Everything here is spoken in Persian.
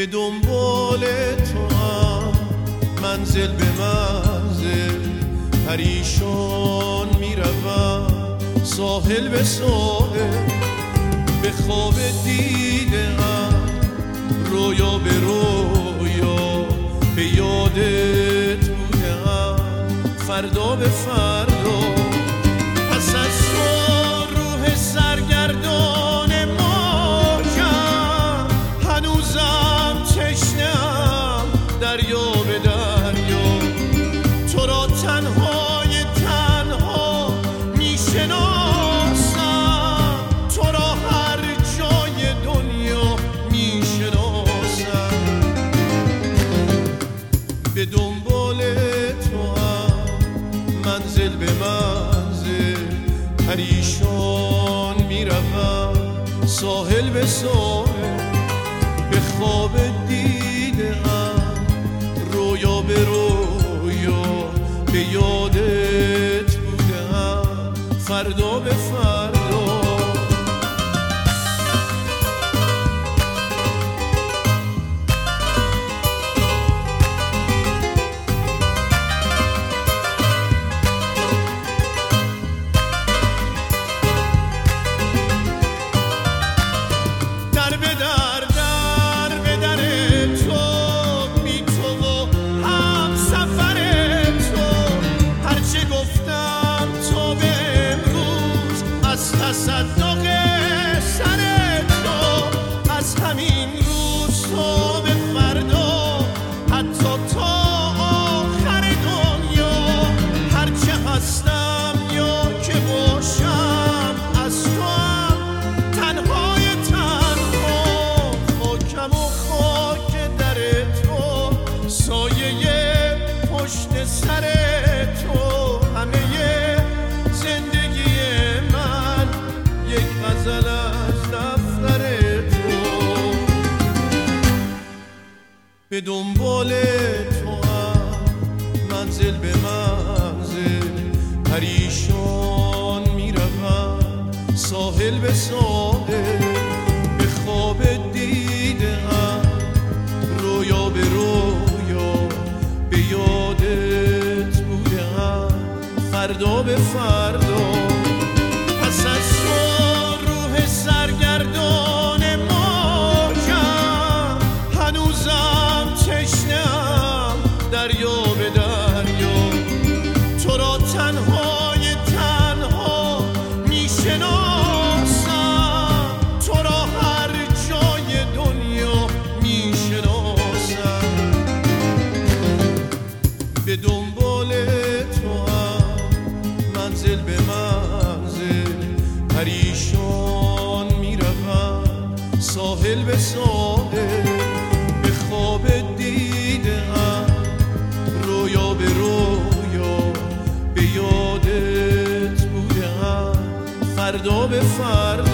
به دنبال تو هم منزل به منزل پریشان میروم، ساحل به ساحل به خواب دیده‌ام، رویا به رویا به یادت بوده‌ام، فردا به فردا پس از تو روح سرگردان مایم، هنوزم تشنه‌ام دریا به دریا، تو را تنهای تنها میشناسم، تو را هر جای دنیا میشناسم، به دنبال تو هم منزل به منزل پریشان میروم، ساحل به ساحل به خواب دیده‌ام، رویا به رویا به یادت بوده‌ام، فردا به فردا تصدق سر تو، از همین روز تا به فردا، حتی تا آخر دنیا، هرچه هستم یا که باشم از تو هم تنهای تنها، خاکم و خاک در تو، سایه پشت سر تو، همه غزل از دفتر تو، به دنبال تو هم منزل به منزل پریشان میروم، ساحل به ساحل به خواب دیده‌ام، رویا به رویا به یادت بوده‌ام، فردا به فردا پس از سرگردان مایم، هنوزم تشنه‌ام دریا به دریا، تو را تنهای تنها میشناسم، تو را هر جای دنیا میشناسم، به دنبال تو هم منزل به منزل پریشان میروم، ساحل به ساحل به خواب دیده‌ام، رویا به رویا به یادت بوده‌ام، فردا به فردا